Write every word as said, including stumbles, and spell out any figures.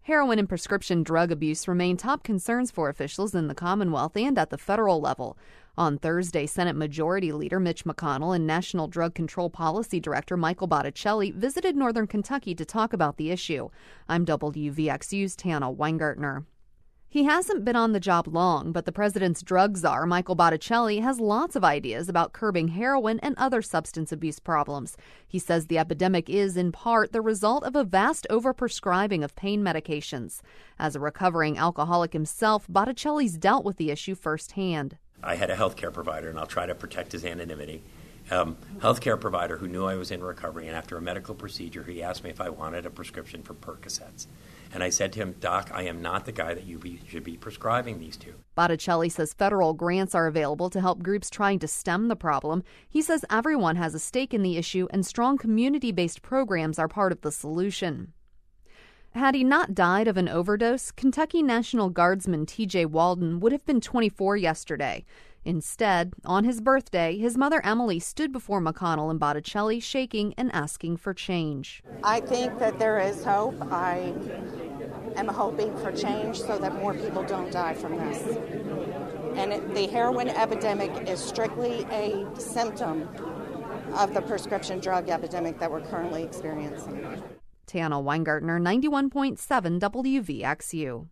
Heroin and prescription drug abuse remain top concerns for officials in the Commonwealth and at the federal level. On Thursday, Senate Majority Leader Mitch McConnell and National Drug Control Policy Director Michael Botticelli visited Northern Kentucky to talk about the issue. I'm W V X U's Tana Weingartner. He hasn't been on the job long, but the president's drug czar, Michael Botticelli, has lots of ideas about curbing heroin and other substance abuse problems. He says the epidemic is, in part, the result of a vast overprescribing of pain medications. As a recovering alcoholic himself, Botticelli's dealt with the issue firsthand. I had a healthcare provider, and I'll try to protect his anonymity. Um, healthcare provider who knew I was in recovery, and after a medical procedure, he asked me if I wanted a prescription for Percocets. And I said to him, Doc, I am not the guy that you be, should be prescribing these to. Botticelli says federal grants are available to help groups trying to stem the problem. He says everyone has a stake in the issue, and strong community-based programs are part of the solution. Had he not died of an overdose, Kentucky National Guardsman T J Walden would have been twenty-four yesterday. Instead, on his birthday, his mother Emily stood before McConnell and Botticelli, shaking and asking for change. I think that there is hope. I am hoping for change so that more people don't die from this. And it, the heroin epidemic is strictly a symptom of the prescription drug epidemic that we're currently experiencing. Tana Weingartner, ninety-one point seven W V X U.